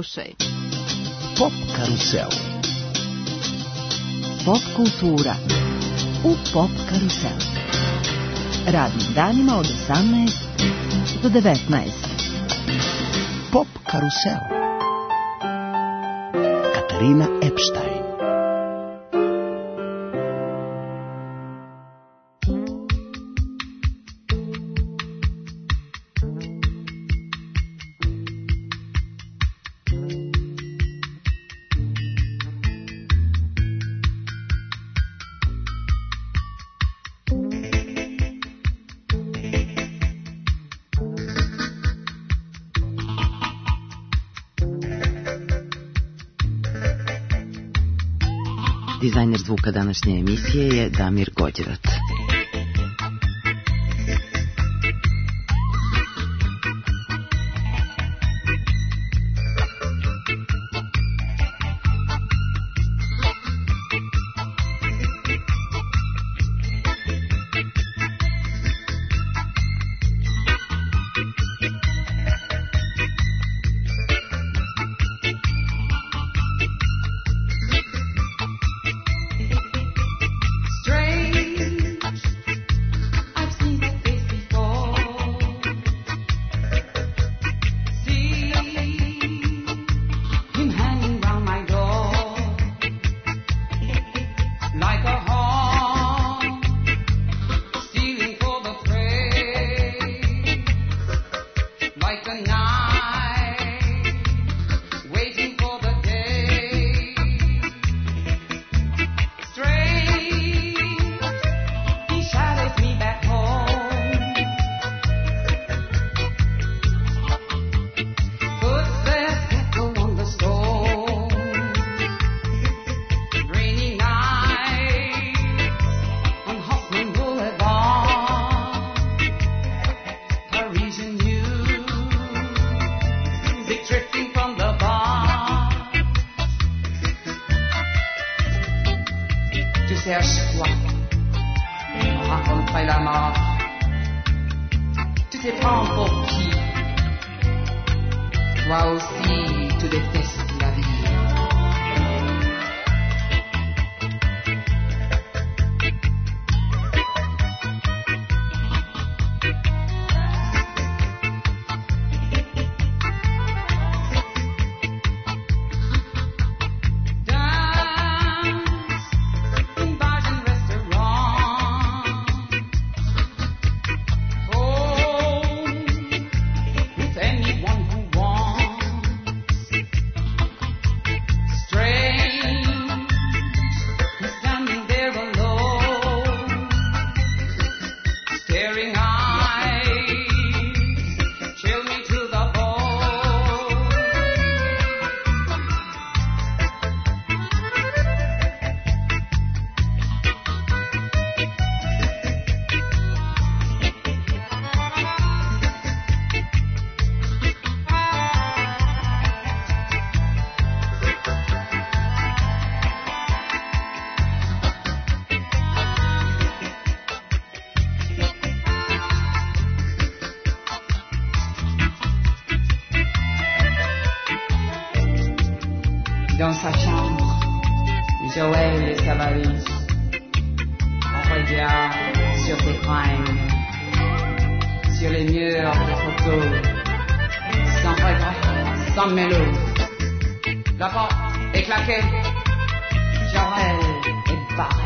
Slušaj. Pop karusel. Pop kultura u Pop karusel. Radnim danima od 18 do 19. Pop karusel. Katarina Epstein. Dizajner zvuka današnje emisije je Damir Gođevac. Dans sa chambre, Joël et sa valise. On regarde sur tes crânes, sur les murs des photos, sans regret, sans mélo. La porte est claquée, Joël est barré.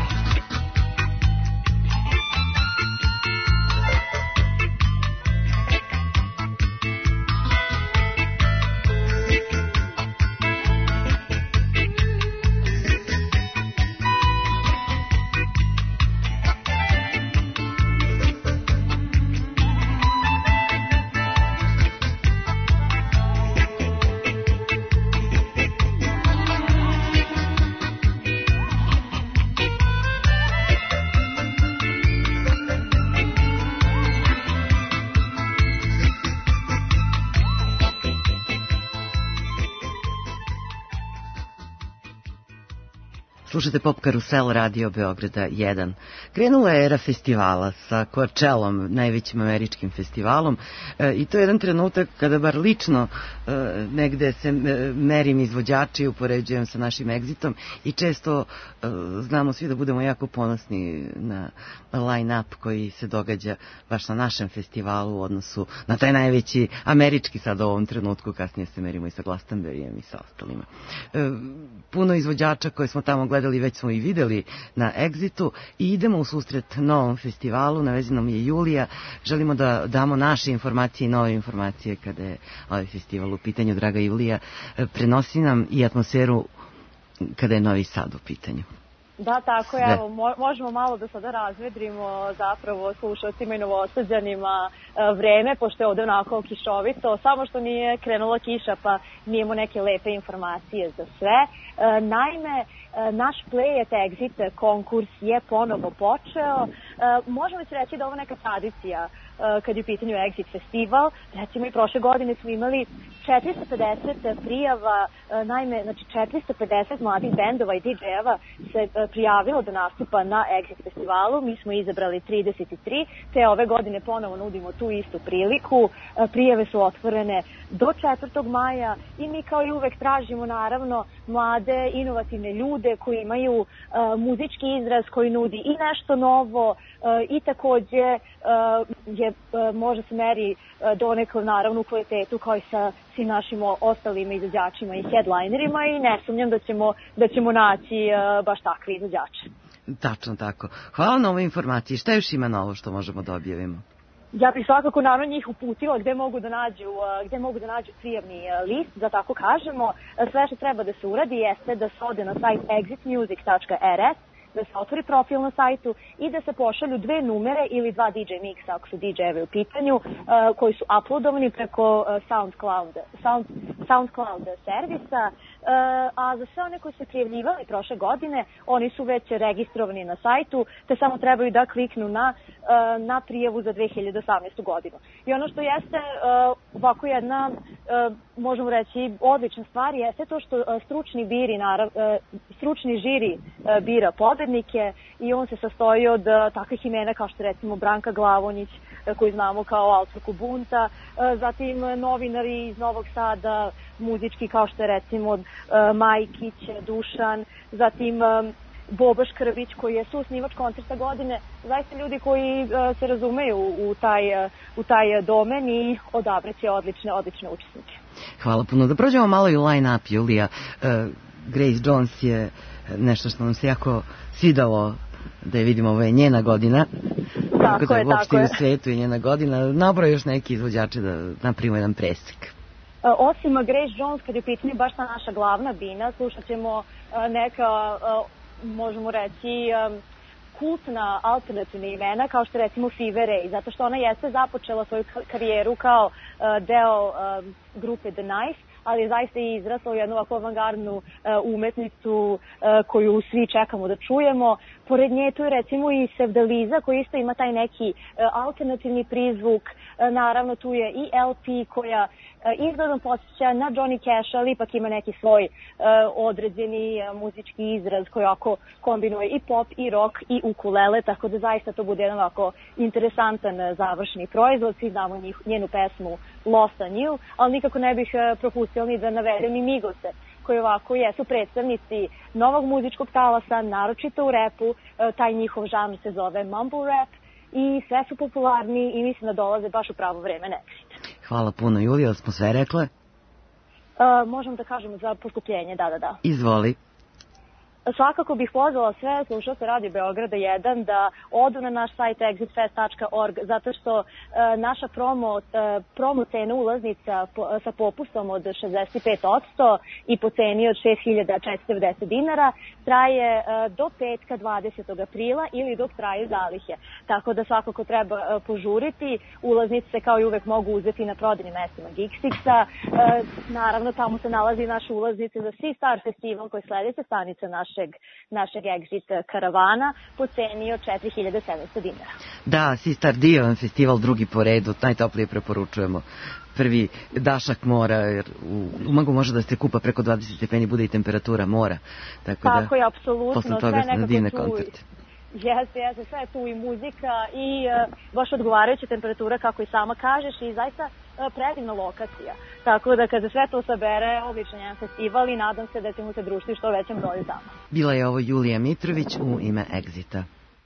Slušate Pop Karusel Radio Beograda 1. Krenula je era festivala sa Coachellom, najvećim američkim festivalom, i to je jedan trenutak kada bar lično negde se merim izvođači i upoređujem sa našim Exitom i često znamo svi da budemo jako ponosni na line-up koji se događa baš na našem festivalu u odnosu na taj najveći američki sad u ovom trenutku, kasnije se merimo i sa Glastonburyjem i sa ostalima. Puno izvođača koje smo tamo gledali već smo i videli na Exitu i idemo u susret novom festivalu, na vezi nam je Julija. Želimo da damo naše informacije i nove informacije kada je ovaj festival u pitanju. Draga Julija, prenosi nam i atmosferu kada je Novi Sad u pitanju. Da, tako je. Evo, možemo malo da sada razvedrimo zapravo slušalcima i Novosađanima vreme, pošto je ovde onako kišovito, samo što nije krenula kiša pa nijemo neke lepe informacije za sve. Naime, naš Play at Exit konkurs je ponovo počeo. Možemo se reći da ovo neka tradicija kad je u pitanju Exit festival. Recimo i prošle godine smo imali 450 prijava, naime, znači 450 mladih bendova i DJ-eva se prijavilo da nastupa na Exit festivalu. Mi smo izabrali 33, te ove godine ponovo nudimo tu istu priliku. Prijave su otvorene do 4. maja i mi kao i uvek tražimo naravno mlade, inovativne ljude koji imaju muzički izraz, koji nudi i nešto novo i takođe može se meri donekle naravno u kvalitetu kao i sa svim našim ostalim izvođačima i headlinerima i ne sumnjam da ćemo naći baš takve izvođače. Tačno tako. Hvala na ovoj informaciji. Šta još ima novo što možemo da objavimo? Ja bih svakako naravno njih uputila gde mogu da nađu prijavni list, da tako kažemo. Sve što treba da se uradi jeste da se ode na sajt exitmusic.rs, da se otvori profil na sajtu i da se pošalju 2 numere ili 2 DJ mixa ako su DJ-evi u pitanju, koji su uploadovani preko SoundCloud servisa, a za sve one koji su prijavljivali prošle godine, oni su već registrovani na sajtu, te samo trebaju da kliknu na prijavu za 2018. godinu. I ono što jeste ovako jedna, možemo reći, odlična stvar, jeste to što stručni žiri bira pobednike i on se sastoji od takvih imena kao što recimo Branka Glavonjić, koju znamo kao autorku Bunta, zatim novinari iz Novog Sada, muzički kao što je recimo Majkić, Dušan, zatim Boba Škrbić koji je susnivač koncerta godine, zaista ljudi koji se razumeju u taj domen i odabraće odlične učesnike. Hvala puno. Da prođemo malo i line-up, Julija. Grace Jones je nešto što nam se jako svidalo da je vidimo, ovo je njena godina. Tako je, uopšte u svetu je njena godina. Nabroj još neki izvođači da napravimo jedan presek. Osim Grace Jones, kad je u pitanju baš ta naša glavna bina, slušat ćemo neka, možemo reći, kultna alternativna imena, kao što recimo Fever Ray, zato što ona jeste započela svoju karijeru kao deo grupe The Knife, ali je zaista i izrasla u jednu ovako avangardnu umetnicu koju svi čekamo da čujemo. Pored nje tu je recimo i Sevdaliza koji isto ima taj neki alternativni prizvuk. Naravno tu je i LP koja izgledom podsjeća na Johnny Cash, ali ipak ima neki svoj određeni muzički izraz koji ovako kombinuje i pop i rock i ukulele, tako da zaista to bude jedan ovako interesantan završni proizvod. Svi znamo njenu pesmu Lost on You, ali nikako ne bih propustila ni da navedem i Migose, koji ovako jesu predstavnici novog muzičkog talasa, naročito u repu. Taj njihov žanr se zove mumble rap i sve su popularni i mislim da dolaze baš u pravo vreme na Exit. Hvala puno, Julija, smo sve rekle? Možemo da kažemo za poskupljenje, da. Izvoli. Svakako bih pozvala sve slušalce Radio Beograda 1 da odu na naš sajt exitfest.org, zato što naša promo cena ulaznica sa popustom od 65% i po ceni od 6.490 dinara traje do petka 20. aprila ili dok traju zalihe. Tako da svakako treba požuriti. Ulaznice se kao i uvek mogu uzeti na prodajnim mestima Geeksixa. Naravno, tamo se nalazi naša ulaznica za Sea Star festival koji sledeće stanica naše našeg Exit karavana po ceni od 4700 dinara. Da, Sistar divan festival, drugi po redu, najtoplije preporučujemo. Prvi dašak mora, jer u Umagu može da se kupa preko 20 stepeni, bude i temperatura mora. Tako je, apsolutno. Posle toga su na divne koncerte. Jeste, sve je tu i muzika i baš odgovarajuća temperatura, kako i sama kažeš, i zaista predivna lokacija. Tako da kada sve to sabere, odličan jedan festival i nadam se da ćemo se družiti što većem broju tamo. Bila je ovo Julija Mitrović u ime Exita.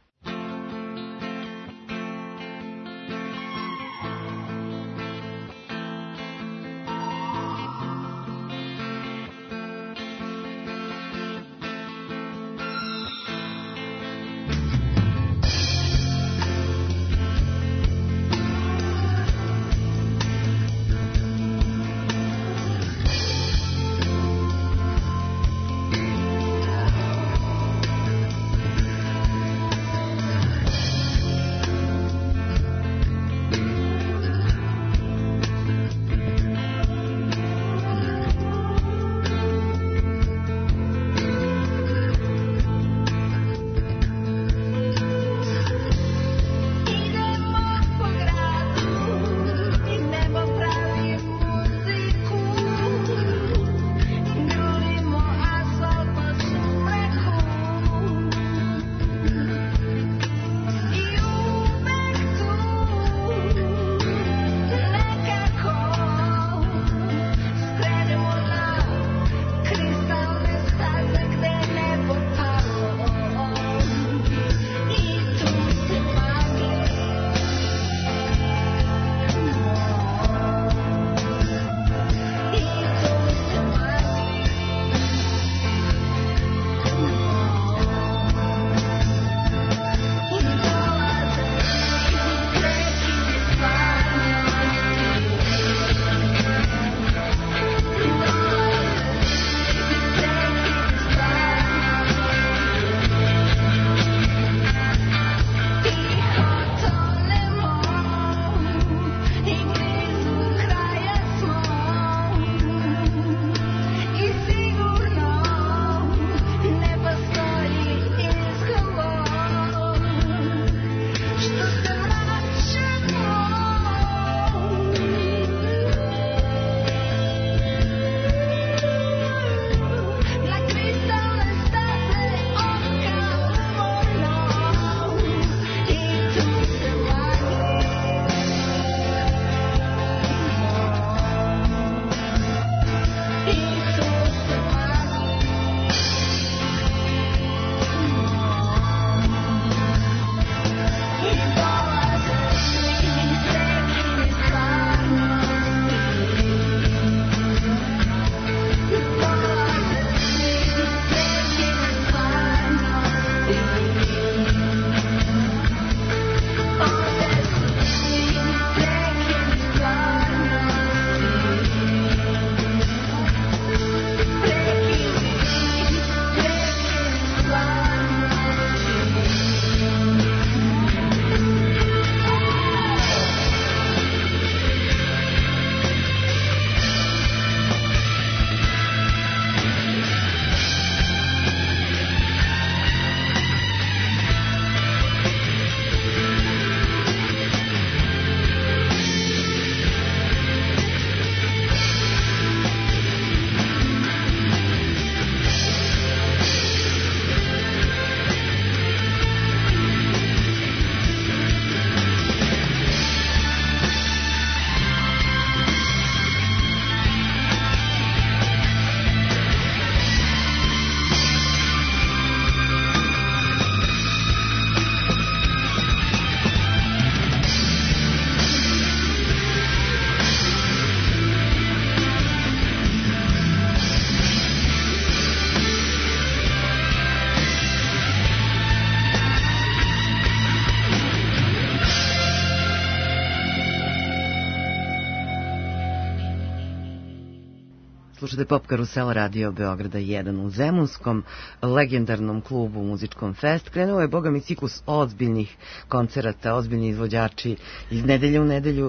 Slušate Pop Karusel Radio Beograda 1 u Zemunskom, legendarnom klubu Muzičkom Fest. Krenuo je, boga mi, ciklus ozbiljnih koncerata, ozbiljni izvođači iz nedelje u nedelju.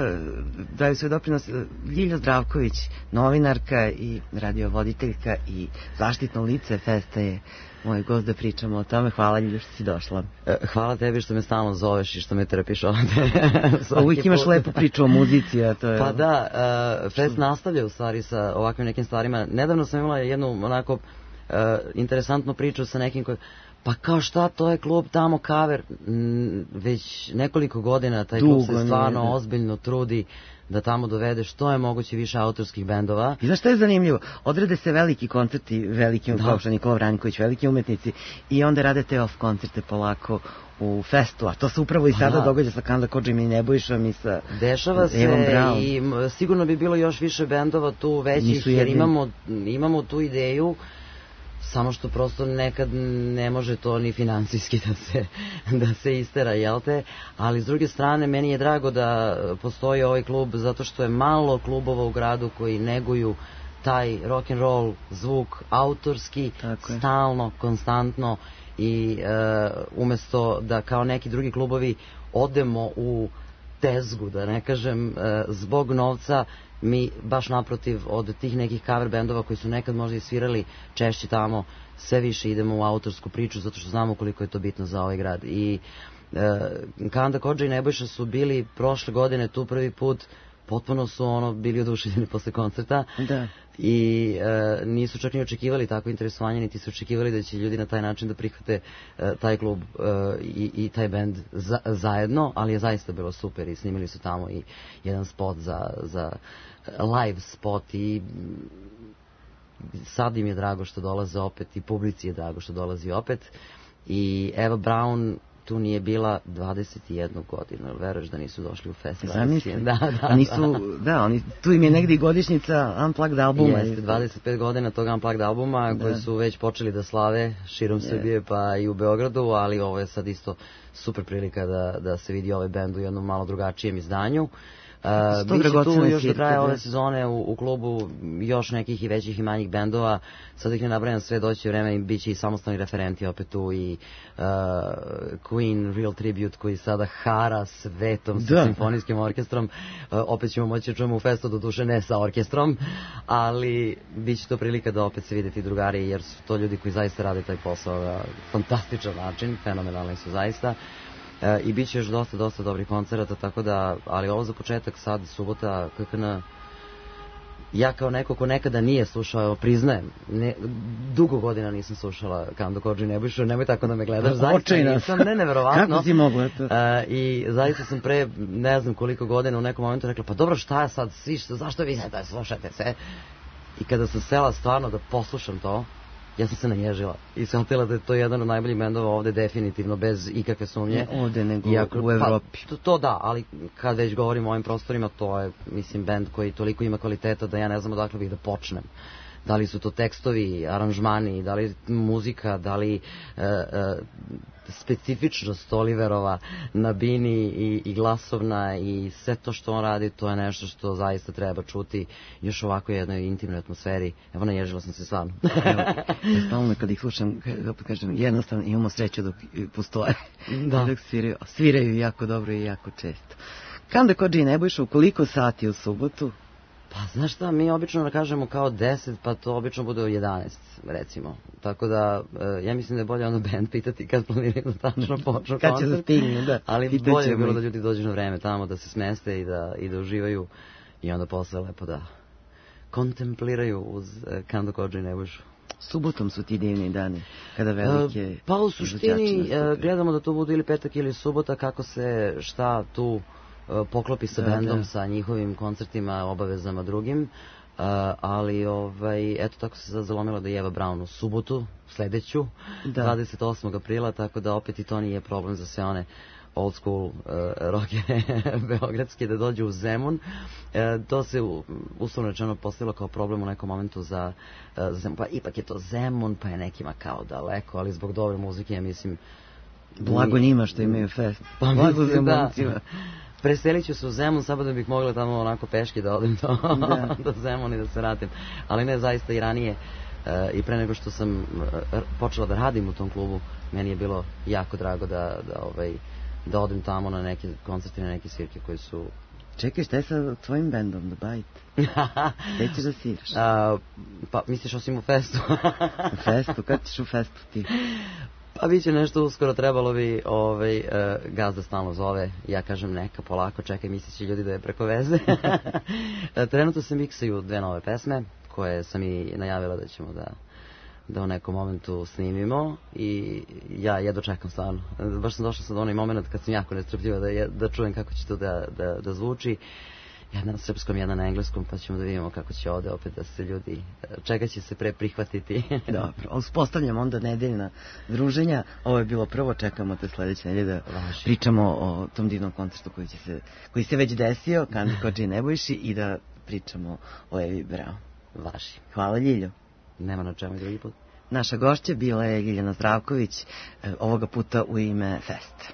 Daju svoj doprinos Ljilja Zdravković, novinarka i radiovoditeljka i zaštitno lice Festa je moj gost da pričamo o tome. Hvala Ljilja što si došla. Hvala tebi što me stalno zoveš i što me trpiš ovde. Uvijek imaš lepu priču o muzici, a to je... Pa da, fest nastavlja u stvari sa ovakvim nekim stvarima. Nedavno sam imala jednu onako interesantnu priču sa nekim koji... Pa kao šta, to je klub tamo Kaver, već nekoliko godina taj klub se stvarno ozbiljno trudi da tamo dovede što je moguće više autorskih bendova. I znaš što je zanimljivo? Odrede se veliki koncerti, veliki kao Nikola Vranjković, veliki umetnici i onda rade te off koncerte polako u festu, a to se upravo i sada događa sa Kanda Kodžim i Nebojšom i sa Dešava se i sigurno bi bilo još više bendova tu većih, jer imamo tu ideju, samo što prosto nekad ne može to ni financijski da se istera, jel te? Ali s druge strane, meni je drago da postoji ovaj klub zato što je malo klubova u gradu koji neguju taj rock and roll zvuk autorski, stalno, konstantno i umesto da kao neki drugi klubovi odemo u tezgu, da ne kažem, zbog novca, mi baš naprotiv od tih nekih cover bendova koji su nekad možda i svirali češće tamo, sve više idemo u autorsku priču zato što znamo koliko je to bitno za ovaj grad. I Kanda Kodža i Nebojša su bili prošle godine tu prvi put, potpuno su bili oduševljeni posle koncerta i nisu čak ni očekivali takvo interesovanje, niti su očekivali da će ljudi na taj način da prihvate taj klub i taj bend zajedno, ali je zaista bilo super i snimili su tamo i jedan spot za live spot i sad im je drago što dolaze opet i publici je drago što dolazi opet i Eva Braun tu nije bila 21 godinu, veruješ da nisu došli u festival? Zamisli. Oni tu im je negdje godišnjica Unplugged albuma. Jeste, 25 godina tog Unplugged albuma koji su već počeli da slave širom Srbije pa i u Beogradu, ali ovo je sad isto super prilika da se vidi ovaj bend u jednom malo drugačijem izdanju. Biće tu još do kraja ove sezone u klubu još nekih i većih i manjih bendova, sad ih ne nabrajam sve, doći vreme i bit će i samostalni referenti opet tu i Queen Real Tribute koji sada hara svetom sa simfonijskim orkestrom, opet ćemo moći čujemo u festu, doduše ne sa orkestrom, ali bit će to prilika da opet se vide ti drugari jer su to ljudi koji zaista rade taj posao na fantastičan način, fenomenalni su zaista. I bit će još dosta dobrih koncerata, tako da, ali ovo za početak sad, subota, KKN, ja kao neko ko nekada nije slušao, priznajem, dugo godina nisam slušala Kanda Kodžu i Nebojšu, nemoj tako da me gledaš, zaista nisam, neverovatno. Kako si mogla to? I zaista sam pre, ne znam koliko godina u nekom momentu rekla, pa dobro šta je sad, zašto vi sad slušate se? I kada sam sela stvarno da poslušam to, ja sam se naježila i shvatila da je to jedan od najboljih bendova ovde definitivno, bez ikakve sumnje. Ovde nego u Evropi. To da, ali kad već govorimo o ovim prostorima, to je, mislim, bend koji toliko ima kvaliteta da ja ne znam odakle bih da počnem. Da li su to tekstovi, aranžmani, da li muzika, da li specifičnost Oliverova na bini i glasovna i sve to što on radi, to je nešto što zaista treba čuti još ovako jednoj intimnoj atmosferi. Evo, naježila sam se stvarno. Stalno kad ih slušam, kažem, jednostavno imamo sreću dok postoje. Dok sviraju jako dobro i jako često. Kanda Kodža i Nebojša, u koliko sati u subotu? Pa znaš šta, mi obično kažemo kao 10, pa to obično bude u 11, recimo. Tako da, ja mislim da je bolje ono band pitati kad planiraju da tačno počnu koncert. Kad će da stignu, da. Ali bolje je bilo da ljudi dođu na vreme tamo, da se smeste i da uživaju i onda posle lepo da kontempliraju uz Kandu Kodžu i Nebojšu. Subotom su ti divni dani, kada velike... Pa u suštini gledamo da to bude ili petak ili subota, kako se šta tu poklopi sa bendom, sa njihovim koncertima, obavezama drugim, ali eto tako se sad zalomilo da je Eva Braun u subotu, sledeću, 28. aprila, tako da opet i to nije problem za sve one old school rockere beogradske da dođu u Zemun. To se uslovno rečeno postavilo kao problem u nekom momentu za Zemun, pa ipak je to Zemun, pa je nekima kao daleko, ali zbog dobre muzike, ja mislim... Blago njima što imaju fest. Blago Zemuncima. Preselit ću se u Zemun, samo da bih mogla tamo onako peški da odem do Zemun i da se vratim. Ali ne, zaista i ranije i pre nego što sam počela da radim u tom klubu, meni je bilo jako drago da odem tamo na neke koncerte, na neke svirke koji su Čekaj, šta je sa tvojim bendom, The Bite? Gde ćeš da sviraš? Pa, misliš osim u festu? U festu? Kad ćeš u festu ti? Pa bit će nešto uskoro, trebalo bi, gazda stalno zove, ja kažem neka, polako, čekaj, mislići ljudi da je preko veze. Trenutno se miksaju 2 nove pesme, koje sam i najavila da ćemo da u nekom momentu snimimo i ja jedno čekam stvarno. Baš sam došla sad onaj moment kad sam jako nestrpljiva da čujem kako će to da zvuči. Jedna na srpskom, jedna na engleskom, pa ćemo da vidimo kako će ovde opet da se ljudi, čega će se pre prihvatiti. Dobro, uspostavljamo onda nedeljna druženja. Ovo je bilo prvo, čekamo te sledeće nedelje da pričamo o tom divnom koncertu koji se već desio, Kandi Kodži i Nebojši, i da pričamo o Evi Brao. Važi. Hvala, Ljiljo. Nema na čemu i drugi put. Naša gošća bila je Ljiljana Zdravković, ovoga puta u ime Fest.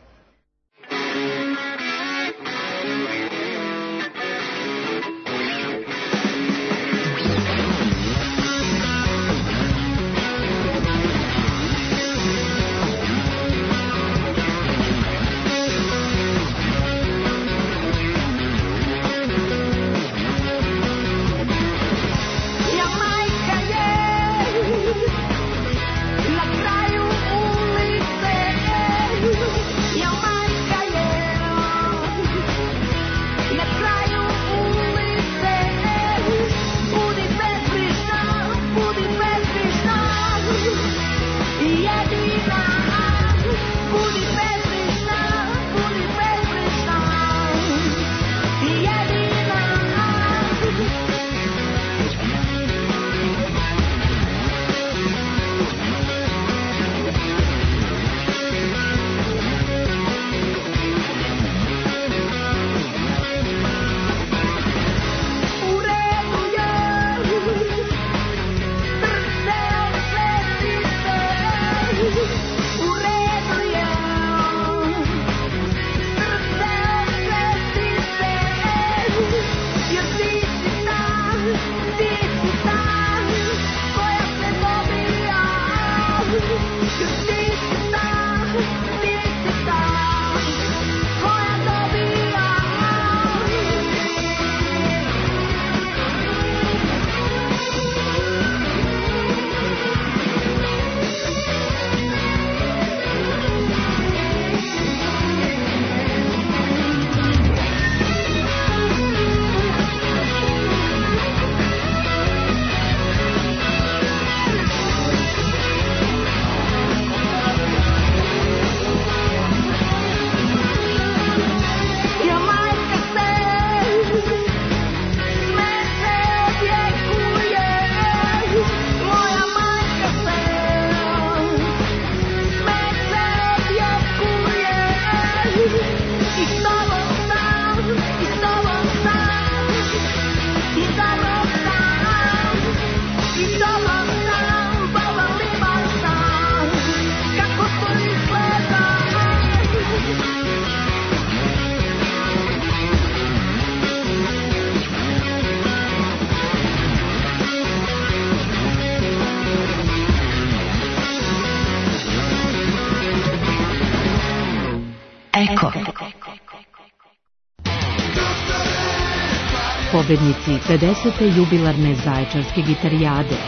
Pobednici 50. jubilarne Zaječarske gitarijade.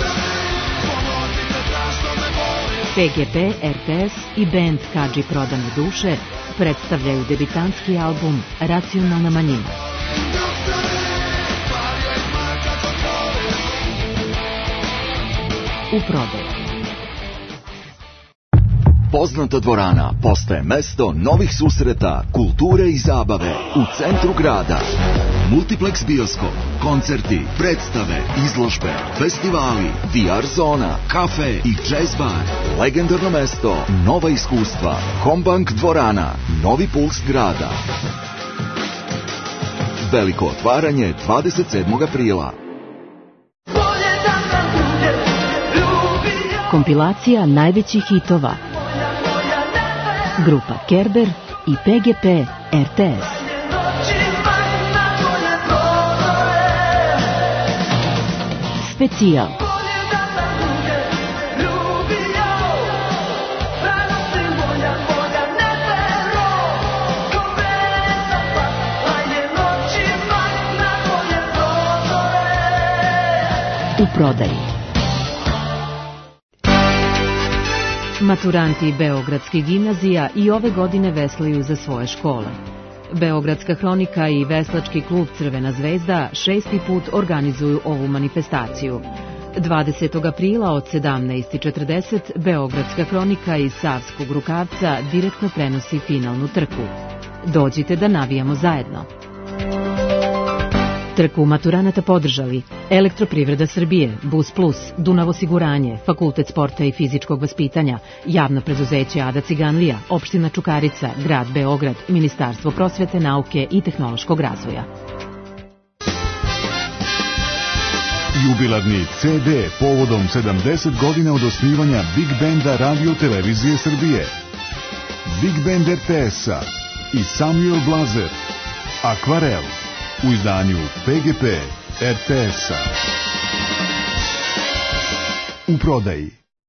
PGP, RTS i band Kadži Prodane duše predstavljaju debitanski album Racionalna manjina. U prodaju. Poznata dvorana postaje mesto novih susreta, kulture i zabave u centru grada. Multiplex bioskop, koncerti, predstave, izložbe, festivali, VR zona, kafe i jazz bar. Legendarno mesto, nova iskustva. Combank dvorana, novi puls grada. Veliko otvaranje 27. aprila. Kompilacija najvećih hitova. Grupa Kerber i PGP RTS. Specijal. u prodaji. Maturanti Beogradskih gimnazija i ove godine veslaju za svoje škole. Beogradska hronika i veslački klub Crvena zvezda 6. put organizuju ovu manifestaciju. 20. aprila od 17:40 Beogradska hronika iz Savskog Rukavca direktno prenosi finalnu trku. Dođite da navijamo zajedno. Trku maturanata podržali Elektroprivreda Srbije, Bus Plus, Dunav osiguranje, Fakultet sporta i fizičkog vaspitanja, Javno preduzeće Ada Ciganlija, Opština Čukarica, Grad Beograd, Ministarstvo prosvete, nauke i tehnološkog razvoja. Jubilarni CD povodom 70 godina od osnivanja Big Benda Radio Televizije Srbije. Big Band RTS-a i Samuel Blazer, Akvarel, u izdanju PGP RTS-a. U prodaji.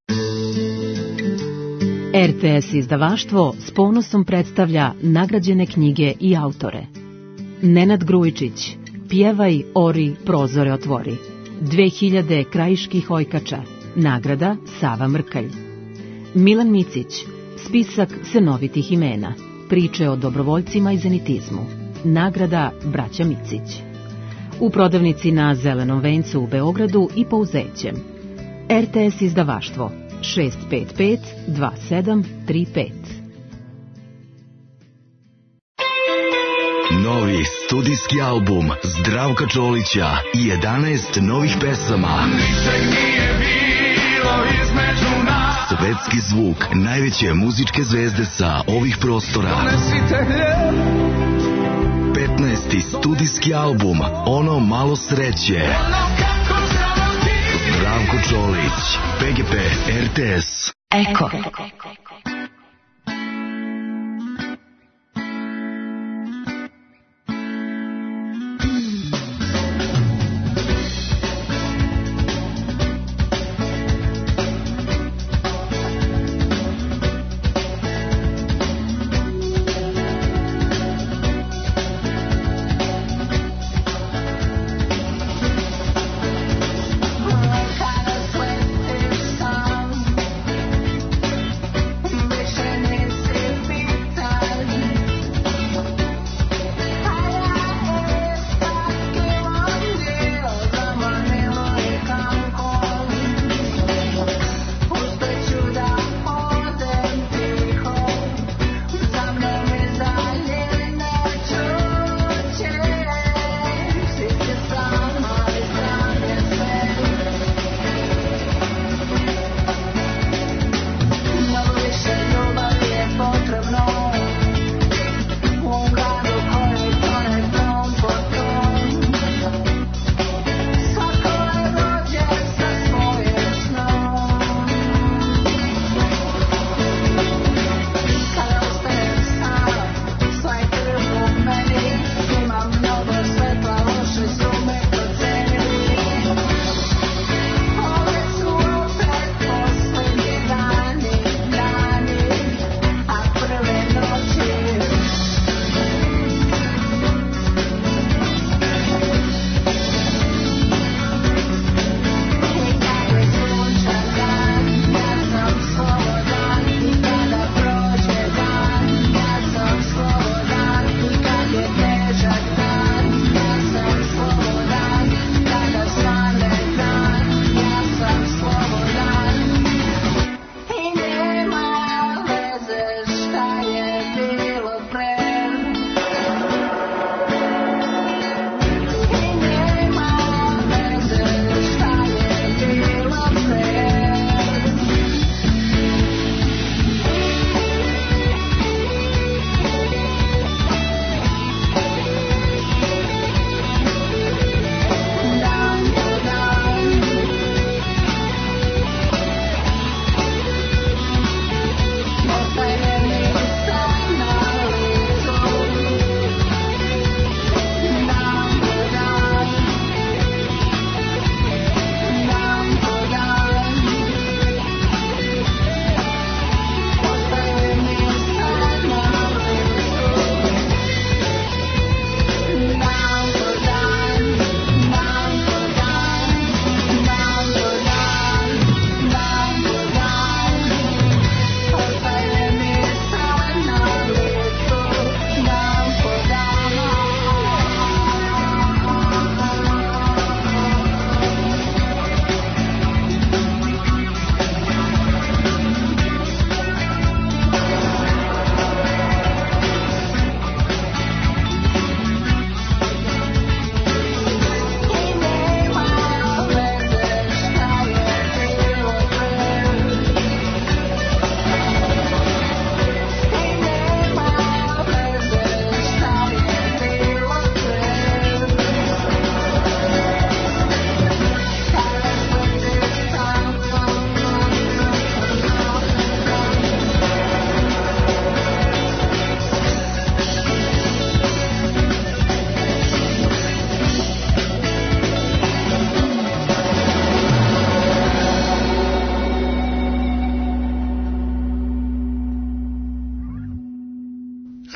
RTS izdavaštvo s ponosom predstavlja nagrađene knjige i autore. Nenad Grujičić, Pjevaj, ori, prozore otvori. 2000 krajiških ojkača, nagrada Sava Mrkalj. Milan Micić, spisak senovitih imena, priče o dobrovoljcima i zenitizmu, nagrada Braća Micić. U prodavnici na Zelenom vencu u Beogradu i Pouzećem. RTS izdavaštvo 655 2735. Novi studijski album Zdravka Čolića i 11 novih pesama. Svetski zvuk najveće muzičke zvezde sa ovih prostora. 15. studijski album Ono malo sreće. Zdravko Čolić, PGP RTS. Eko.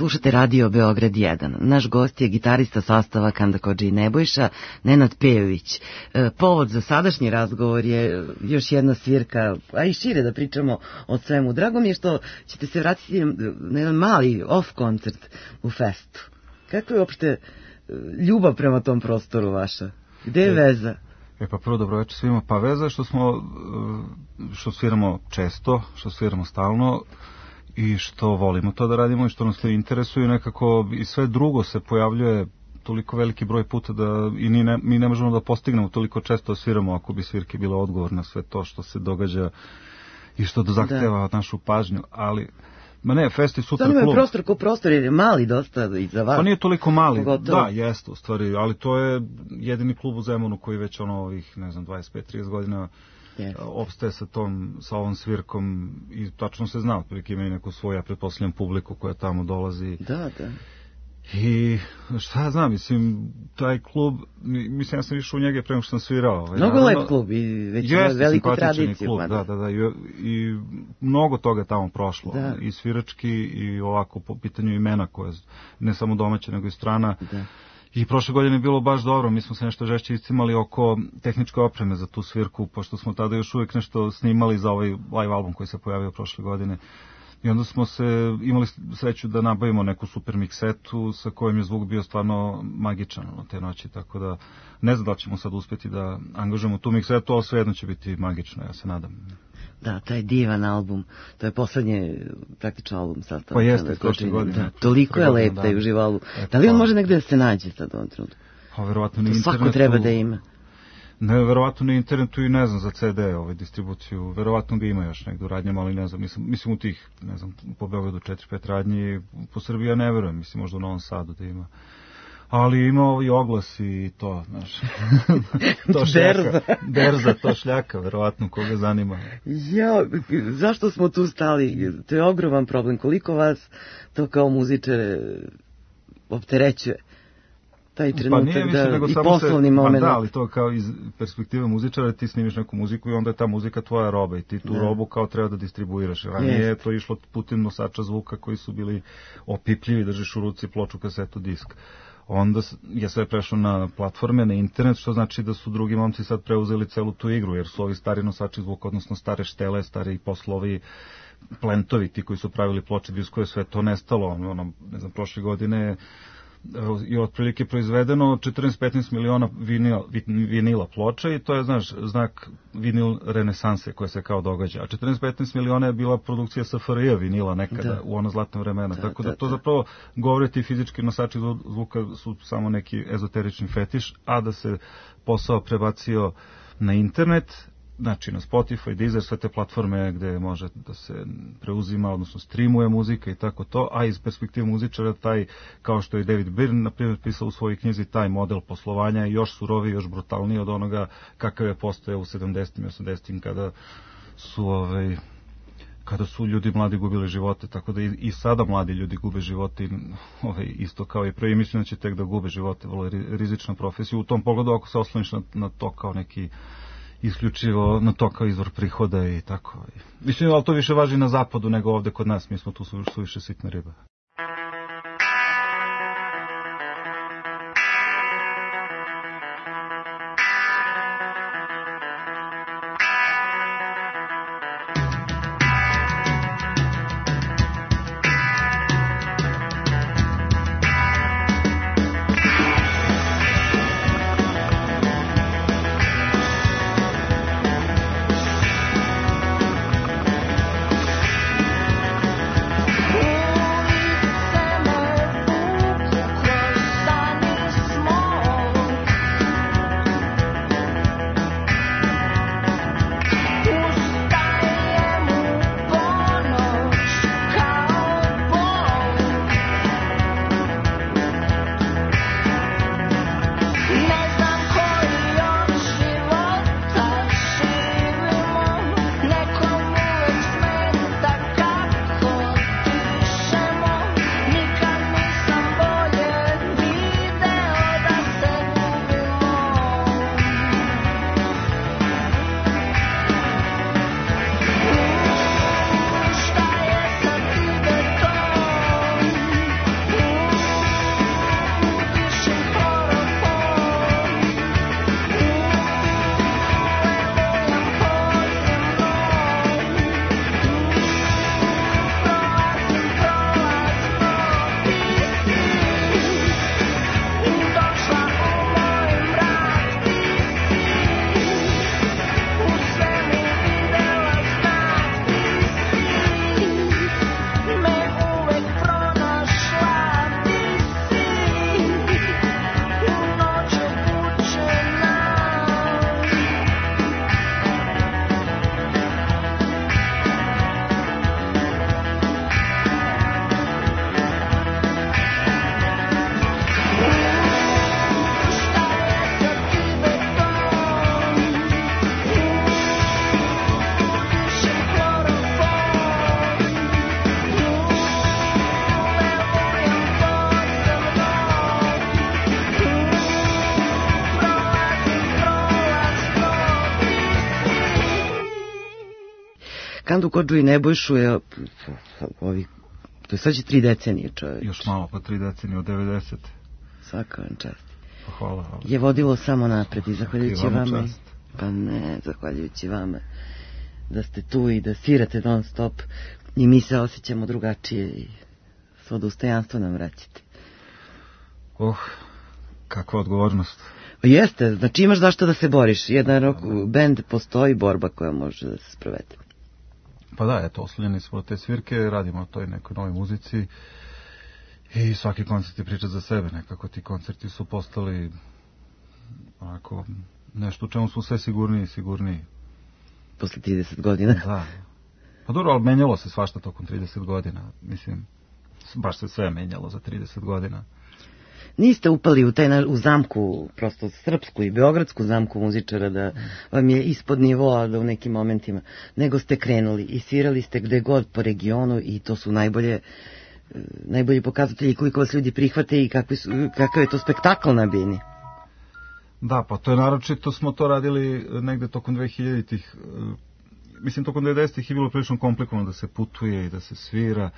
Slušate Radio Beograd 1. Naš gost je gitarista sastava Kandakodži i Nebojša, Nenad Pejović. Povod za sadašnji razgovor je još jedna svirka, a i šire da pričamo o svemu. Drago mi je što ćete se vratiti na jedan mali off koncert u Festu. Kako je uopšte ljubav prema tom prostoru vaša? Gde je veza? Pa prvo dobroveče svima. Pa veza je što sviramo često, što sviramo stalno i što volimo to da radimo i što nas to interesuje. Nekako i sve drugo se pojavljuje toliko veliki broj puta da i mi ne možemo da postignemo toliko često da sviramo ako bi svirke bila odgovor na sve to što se događa i što zahteva našu pažnju, ali ma ne, Fest je super klub. Zanima je prostor ko prostor, jer je mali dosta i za vas. Pa nije toliko mali, pogotovo. Da, jeste u stvari, ali to je jedini klub u Zemunu koji već ovih, 25-30 godina opstaje sa ovom svirkom i tačno se zna, otprilike ima i neku svoju, ja pretpostavljam, publiku koja tamo dolazi. Da. I šta ja znam, mislim, taj klub, mislim, ja sam išao u njega pre nego što sam svirao. Mnogo lep klub i već veliku tradiciju. Klub, da, i mnogo toga tamo prošlo. Da. I svirački i ovako po pitanju imena koje ne samo domaće nego i strana. Da. I prošle godine je bilo baš dobro, mi smo se nešto žešće iscimali oko tehničke opreme za tu svirku, pošto smo tada još uvijek nešto snimali za ovaj live album koji se pojavio prošle godine. I onda smo imali sreću da nabavimo neku super miksetu sa kojim je zvuk bio stvarno magičan te noći, tako da ne znam da ćemo sad uspjeti da angažujemo tu miksetu, ali svejedno će biti magično, ja se nadam. Da, taj divan album, to je poslednje praktično album sastava. Pa jeste, prošle godine. Da, toliko je lep taj uživalu. Da li on može negde da se nađe sad u ovom trenutku? Pa verovatno na internetu. Svako treba da ima. Ne, verovatno na internetu i ne znam za CD distribuciju, verovatno ga ima još negdje u radnjama, ali ne znam, mislim u tih, ne znam, po Beogradu 4-5 radnji, po Srbiji ja ne verujem, mislim možda u Novom Sadu da ima. Ali ima i oglas i to, znaš, to šljaka, berza, to šljaka, verovatno koga zanima. Ja, zašto smo tu stali? To je ogroman problem, koliko vas to kao muzičare opterećuje? Taj trenutak i poslovni moment. Da, ali to kao iz perspektive muzičara, ti snimiš neku muziku i onda je ta muzika tvoja roba i ti tu robu kao treba da distribuiraš. Ranije je to išlo putem nosača zvuka koji su bili opipljivi, držiš u ruci ploču, kasetu, disk. Onda je sve prešlo na platforme, na internet, što znači da su drugi momci sad preuzeli celu tu igru, jer su ovi stari nosači zvuka, odnosno stare štele, stari poslovi, plentovi, ti koji su pravili ploče, diskove, sve to nestalo. Ne znam, prošle godine je otprilike proizvedeno 14-15 miliona vinila ploča i to je, znaš, znak vinil renesanse koja se kao događa. A 14-15 miliona je bila produkcija SFRJ vinila nekada u ono zlatno vremena. Tako da to zapravo govore ti fizički nosači zvuka su samo neki ezoterični fetiš, a da se posao prebacio na internet, znači na Spotify, Deezer, sve te platforme gde može da se preuzima, odnosno streamuje muzika i tako to, a iz perspektive muzičara taj, kao što je David Byrne, na primjer, pisao u svojoj knjizi, taj model poslovanja je još suroviji, još brutalniji od onoga kakav je postojao u 70. i 80. kada su ljudi mladi gubili živote, tako da i sada mladi ljudi gube živote isto kao i pre, i mislim da će tek da gube živote, vrlo rizična profesija. U tom pogledu, ako se osloniš na to kao neki isključivo na to kao izvor prihoda i tako. Mislim, ali to više važi na zapadu nego ovde kod nas, mi smo tu suviše sitna riba. Kandu Kodžu i Nebojšu je to je sad će 3 decenije, čovječ. Još malo, pa 3 decenije od 90. Svaka vam čast. Hvala. Je vodilo samo napred i zahvaljujući vama. Pa ne, zahvaljujući vama. Da ste tu i da svirate non stop i mi se osjećamo drugačije i svo dostojanstvo nam vraćate. Kakva odgovornost. Jeste, znači imaš zašto da se boriš. Jedan rock band, postoji borba koja može da se sprovede. Pa da, eto, oslovljeni smo od te svirke, radimo o toj nekoj novoj muzici i svaki koncert je priča za sebe. Nekako ti koncerti su postali onako nešto u čemu smo sve sigurniji. Posle 30 godina. Da. Pa dobro, ali menjalo se svašta tokom 30 godina. Mislim, baš se sve menjalo za 30 godina. Niste upali u zamku, prosto srpsku i beogradsku zamku muzičara, da vam je ispod nivoa da u nekim momentima, nego ste krenuli i svirali ste gde god po regionu i to su najbolji pokazatelji koliko vas ljudi prihvate i kakav je to spektakl na bini. Da, pa to je naročito, smo to radili negde tokom 2000-ih, mislim tokom 90-ih je bilo prilično komplikovano da se putuje i da se svira.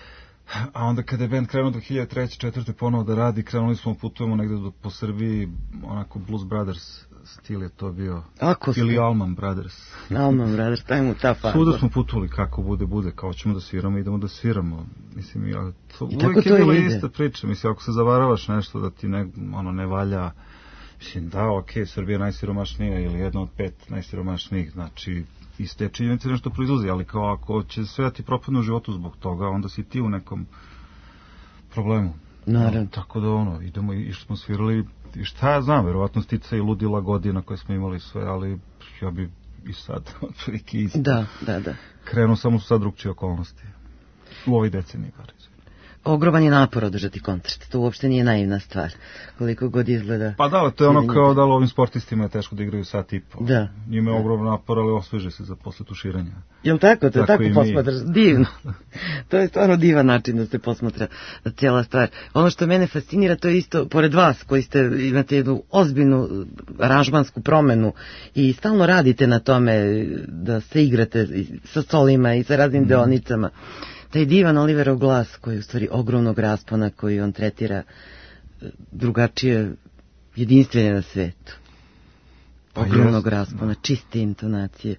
A onda kada je band krenuo 2003. 2004. ponovo da radi, krenuli smo, putujemo negde po Srbiji, onako Blues Brothers stil je to bio. Ili Allman Brothers. Allman Brothers, taj mu ta farba. Svuda smo putovali, kako bude, kao ćemo da sviramo, idemo da sviramo. Mislim, uvijek je bila ista priča, mislim, ako se zavaravaš nešto da ti ne valja, mislim, da, okej, Srbija je najsiromašnija ili jedna od 5 najsiromašnijih, znači, iz te činjenice nešto proizlazi, ali kao ako će sve da ti propadne u životu zbog toga, onda si ti u nekom problemu. Naravno. Tako da idemo i što smo svirali, i šta ja znam, verovatno stica i ludila godina koje smo imali sve, ali ja bi i sad otprilike isto. Da. Krenu, samo su sad drugčije okolnosti. U ovoj deceniji, bar. Ogroman je napor održati koncert, to uopšte nije naivna stvar, koliko god izgleda. Pa da, to je ono kao da ovim sportistima je teško da igraju sat i po. Da. Njima je ogroman napor, ali osveže se za posle tuširanja. Jel tako? To je tako posmatraš? Divno. To je stvarno divan način da se posmatra cijela stvar. Ono što mene fascinira, to je isto, pored vas, koji imate jednu ozbiljnu aranžmansku promenu i stalno radite na tome da se igrate sa solima i sa raznim deonicama. Taj divan Oliverov glas koji je u stvari ogromnog raspona, koji on tretira drugačije, jedinstven na svetu. Ogromnog raspona, čiste intonacije.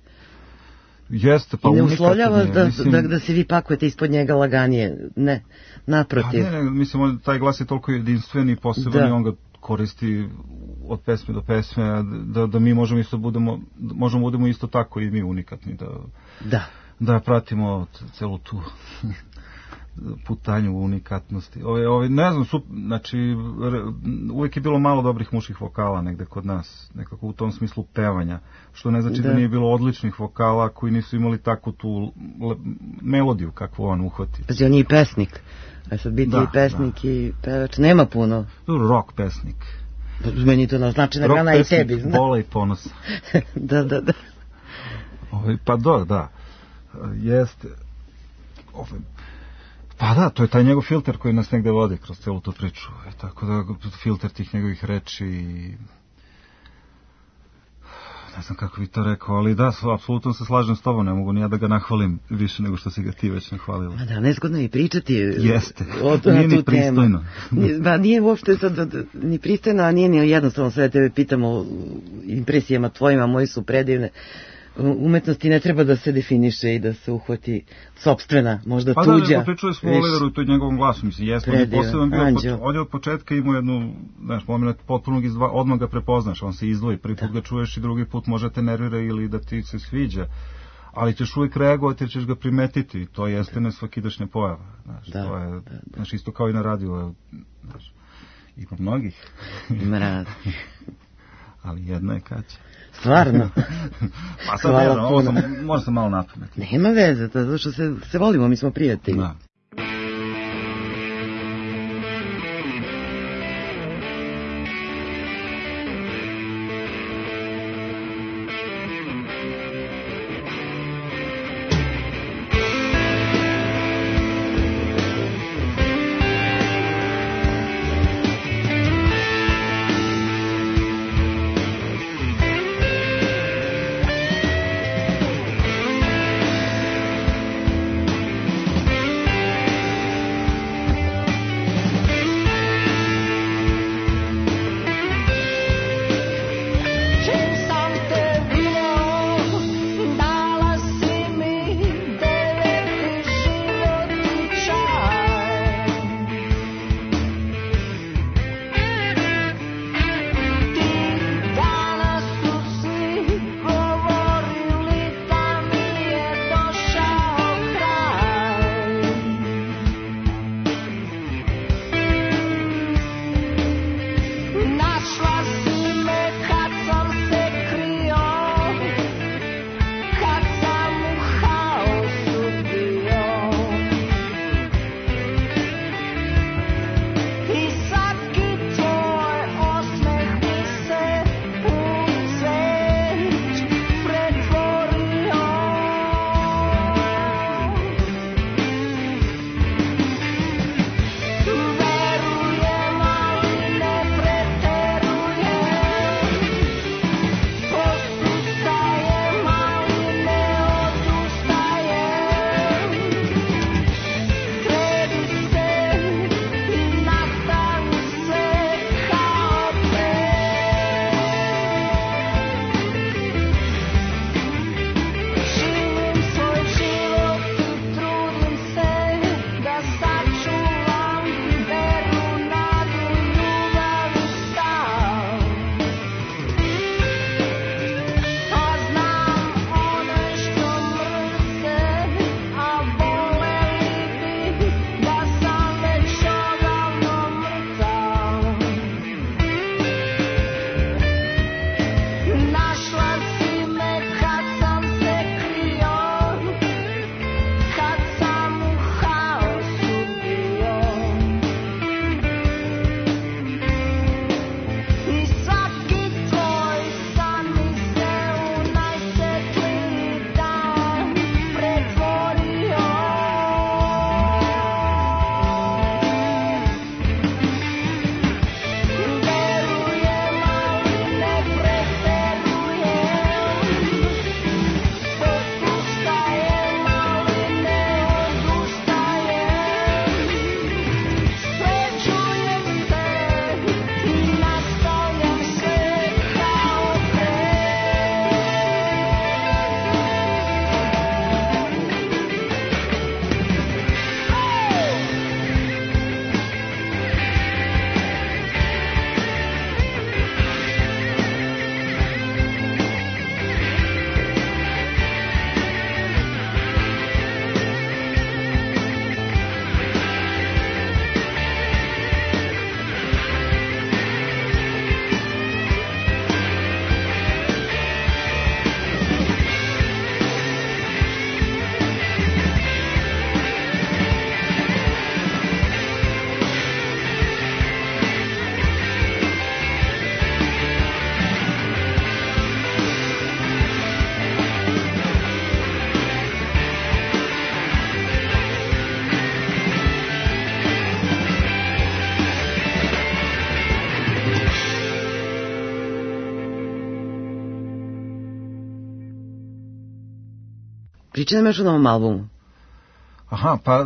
Jeste, pa i ne uslovljava da se vi pakujete ispod njega laganije. Ne, naprotiv. Ne, mislim, taj glas je toliko jedinstven i poseban i on ga koristi od pesme do pesme, da mi možemo budemo isto tako i mi unikatni. Da pratimo celu tu putanju unikatnosti. Ne znam, znači, uvijek je bilo malo dobrih muških vokala negde kod nas, nekako u tom smislu pevanja, što ne znači da nije bilo odličnih vokala koji nisu imali takvu tu melodiju kakvu on uhvati. Znači, on je i pesnik. A sad biti i pesnik i pevač, nema puno. Rock pesnik. Meni to značajna grana i tebi. Rock pesnik, bola i ponosa. Da. Pa da. Jeste. Pa da, to je taj njegov filter koji nas negde vodi kroz celu tu priču. Tako da, filter tih njegovih reči i... Ne znam kako bi to rekao, ali da, apsolutno se slažem s tobom, ne mogu ni ja da ga nahvalim više nego što si ga ti već nahvalila. Da, nezgodno je pričati. Jeste, nije ni pristojno. Nije uopšte sad ni pristojno, a nije ni jednostavno, sve tebe pitamo impresijama tvojima, moji su predivne. Umetnosti ne treba da se definiše i da se uhvati sopstvena, možda tuđa. Pa da, pričali smo o Oliveru i to njegovom glasu, mislim, jesmo, on je poseban bio, on je od početka imao jednu, moment potpunog odmah ga prepoznaš, on se izdvoji, prvi put ga čuješ i drugi put možda te nervira ili da ti se sviđa, ali ćeš uvijek reagovati jer ćeš ga primetiti, to jeste nesvakidašnja pojava, to je, isto kao i na radiju, ima mnogih. Ima rad. Ali jedna je Kaća. Stvarno. Pa sad ne, možda sam malo napamet. Nema veze, zato što se volimo, mi smo prijatelji. Da. Priča nam još o novom albumu. Aha, pa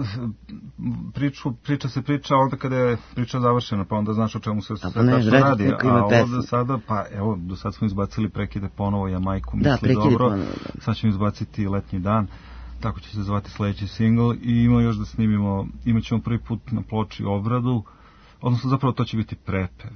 priča onda kada je priča završena, pa onda znaš o čemu se tačno radi. A ovdje sada, pa evo, do sad smo izbacili Prekide ponovo, Jamajku misli dobro. Ponovo, da. Sad ćemo izbaciti Letnji dan, tako će se zvati sledeći singl i ima još da snimimo, imat ćemo prvi put na ploči obradu, odnosno zapravo to će biti prepev,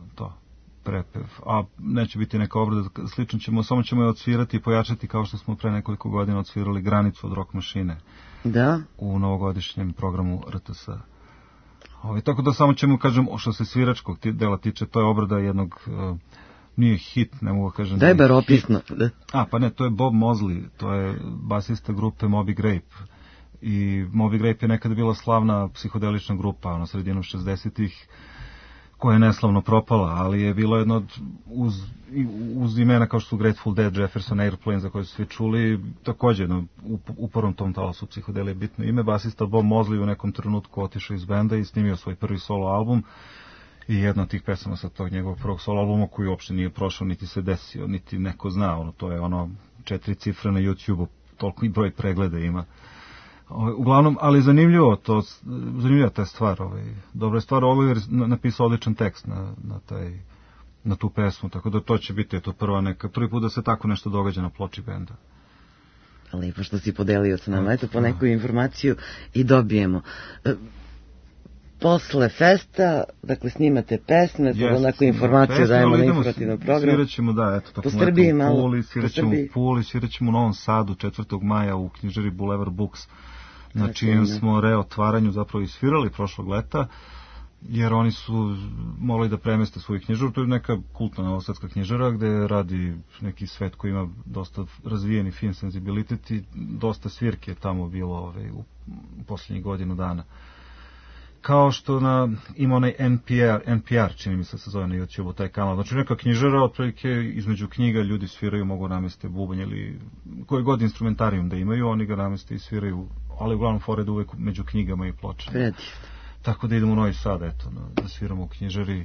a neće biti neka obrada, slično samo ćemo je odsvirati i pojačati kao što smo pre nekoliko godina odsvirali Granicu od Rock Mašine. Da. U novogodišnjem programu RTS. Tako da samo ćemo, kažem, što se sviračkog dela tiče, to je obrada jednog, nije hit, ne mogu kažem. Da je bar opisno. Pa ne, to je Bob Mosley, to je basista grupe Moby Grape. I Moby Grape je nekada bila slavna psihodelična grupa, sredinom 60-ih, koja je neslavno propala, ali je bilo jedno uz imena kao što su Grateful Dead, Jefferson Airplane, za koje su svi čuli, također jedno upornom tom talasu psihodelije bitno ime. Basista Bob Mosley u nekom trenutku otišao iz benda i snimio svoj prvi solo album i jedna od tih pesama sa tog njegovog prvog solo albuma koji uopšte nije prošao, niti se desio, niti neko zna, to je 4 cifre na YouTube-u, toliko i broj pregleda ima. Uglavnom, ali zanimljiva ta stvar. Dobra je stvar, Oliver napisao odličan tekst na tu pesmu, tako da to će biti prvi put da se tako nešto događa na ploči benda. Lepo što si podelio sa nama, eto po neku informaciju i dobijemo. Posle festa, dakle snimate pesme, onako informaciju dajemo na informativnom programu. Svirat ćemo, po Srbiji malo. Svirat ćemo u Puli, svirat ćemo u Novom Sadu 4. maja u knjižari Boulevard Books, na čijem smo reotvaranju zapravo isvirali prošlog leta, jer oni su morali da premeste svoju knjižaru. To je neka kultna novosadska knjižara gde radi neki svet koji ima dosta razvijeni film senzibilitet i dosta svirke tamo bilo u posljednjih godinu dana. Kao što ima onaj NPR, čini mi se zove na YouTube-u taj kanal. Znači neka knjižara, otprilike između knjiga ljudi sviraju, mogu nameste bubanj ili koji god instrumentarijum da imaju, oni ga nameste i sviraju, ali uglavnom fored uvek među knjigama i pločama. Tako da idemo u Novi Sad, da sviramo u knjižari.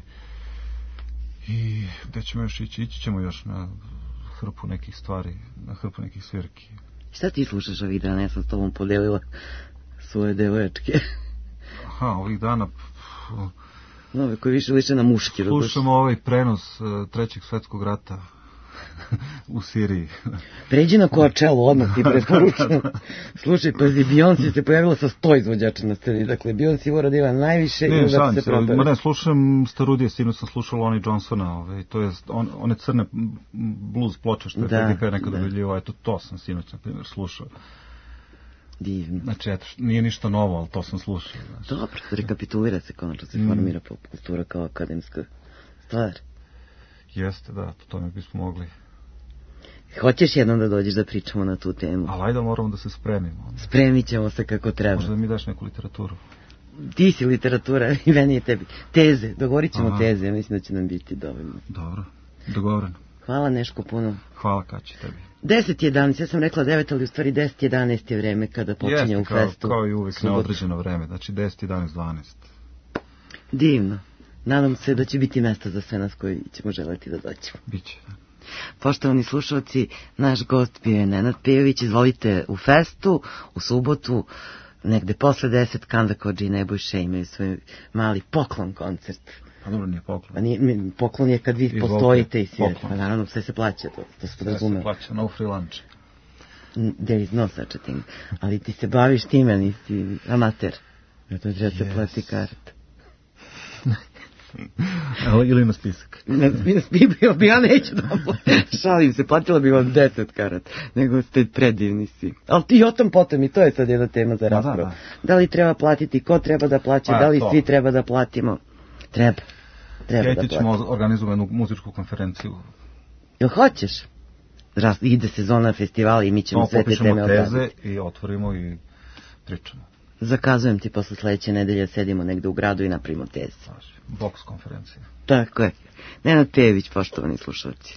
I gde ćemo još ići? Ići ćemo još na hrpu nekih stvari, na hrpu nekih svirki. Šta ti slušaš ovih dana? Ja sam s tobom podelila svoje devoječke. Aha, ovih dana... Nove koji više liče na muški. Slušamo ovaj prenos Trećeg svetskog rata u Siriji. Pređi na Coachella, odmah ti preporučujem. Slušaj, pazi, Beyoncé se pojavila sa 100 izvođača na sceni. Dakle, Beyoncé je radila najviše i onda se prodaje. Ne, slušam starudije, sinu sam slušao Lonnie Johnsona, to je one crne blues ploče što je PGP nekada vidljivo, to sam sinoć, na primjer, slušao. Divno. Znači, nije ništa novo, ali to sam slušao. Dobro, rekapitulira se, konačno se formira pop kultura kao akademska stvar. Jeste, da, to mi bismo mogli. Hoćeš jednom da dođeš da pričamo na tu temu? Ali ajde moramo da se spremimo. Spremit ćemo se kako treba. Možda da mi daš neku literaturu. Ti si literatura i meni je tebi. Teze, dogovorit ćemo teze, mislim da će nam biti dovoljno. Dobro, dogovoreno. Hvala Neško puno. Hvala Kaći tebi. 10:11, ja sam rekla 9, ali u stvari 10:11 je vreme kada počinje u festu. Kao i uvek na određeno vreme, znači 10, 11, 12. Divno. Nadam se da će biti mesta za sve nas koji ćemo želeti da dođemo. Biće. Poštovani slušalci, naš gost bio je Nenad Pejović. Izvolite u festu, u subotu, negde posle 10, Kanda Kodži i Nebojša imaju svoj mali poklon koncert. Pa dobro, nije poklon. Pa nije, poklon je kad vi postojite i svirate. Pa naravno, sve se plaća, to se podrazumeva. Sve se plaća, no free lunch. There is no such a thing. Ali ti se baviš time, nisi amater. Ja to treba se plati karta. Ili na spisak. Ja neću da šalim se, platila bi vam 10 karat, nego ste predivni svi. Ali ti o tom potom, i to je sad jedna tema za raspravu. Da li treba platiti, ko treba da plaća, da li svi treba da platimo? Treba da platimo. Ti ćemo organizovati jednu muzičku konferenciju. Jel hoćeš? Ide sezona festivala i mi ćemo sve te teme odraditi. Popišemo teze i otvorimo i pričamo. Zakazujem ti posle sledeće nedelje, sedimo negde u gradu i napravimo teze. Box konferencija. Tako je. Nenad Pejović, poštovani slušalci.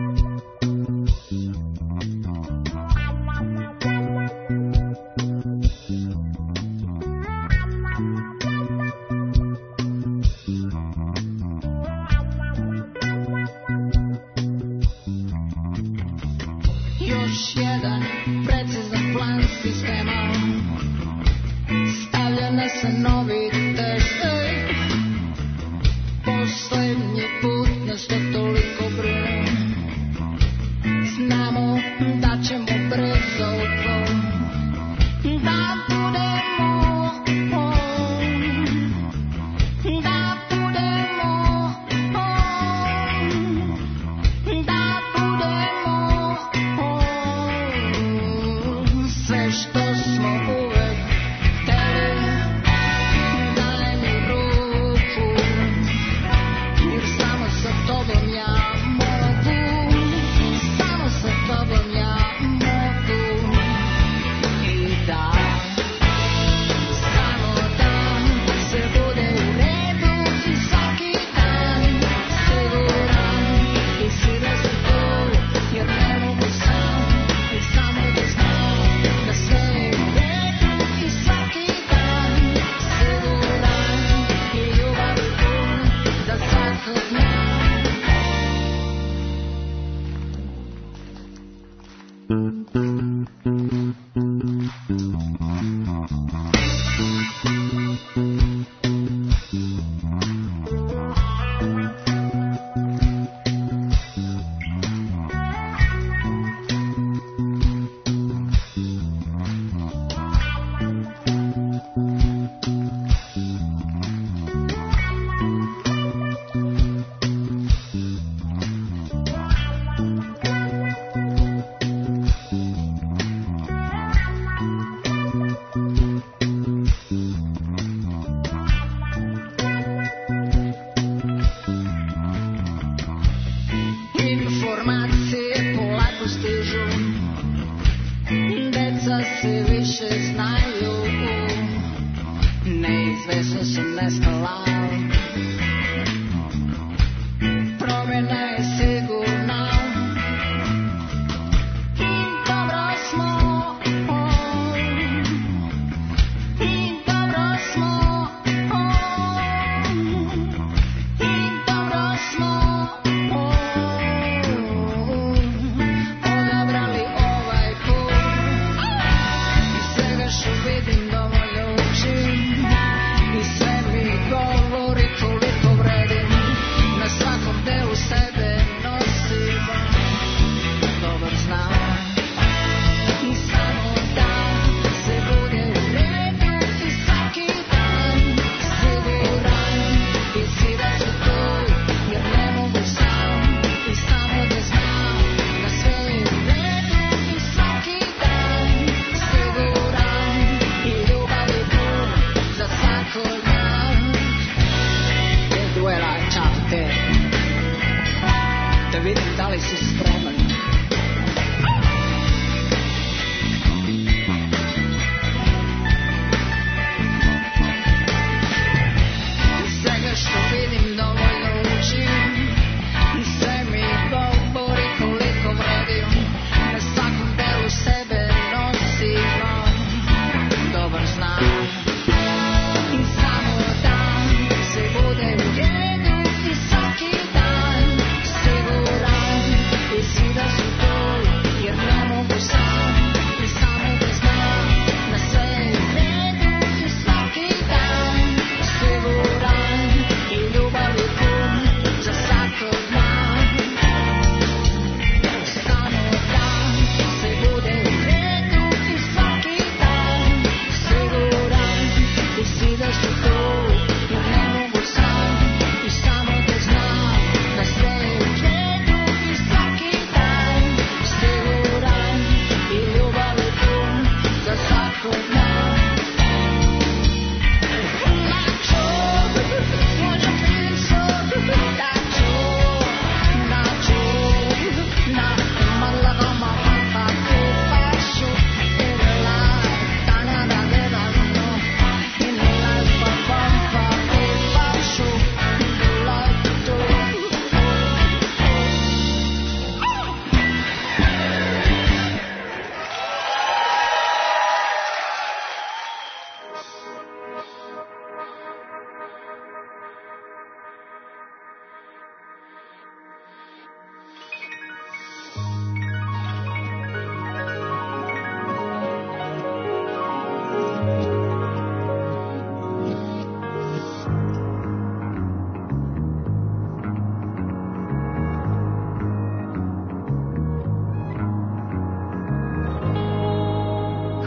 See that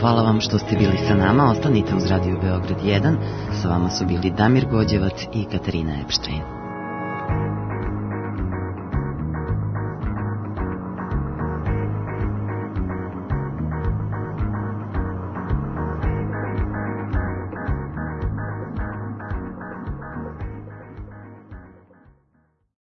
Hvala vam što ste bili sa nama. Ostanite uz Radio Beograd 1. Sa vama su bili Damir Gođevac i Katarina Epštajn.